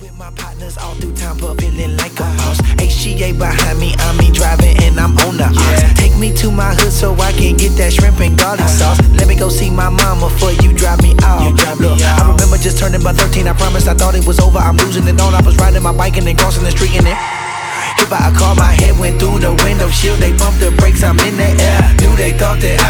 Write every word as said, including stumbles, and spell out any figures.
with my partners all through town, but feeling like a boss. H G A behind me, I'm me driving and I'm on the yeah. Take me to my hood so I can get that shrimp and garlic sauce. Let me go see my mama before you drop me off. Drop Look, me I remember just turning by thirteen, I promised I thought it was over. I'm losing it all, I was riding my bike and then crossing the street and then hit by a car, my head went through the window shield. They bumped the brakes, I'm in the air. Knew they thought that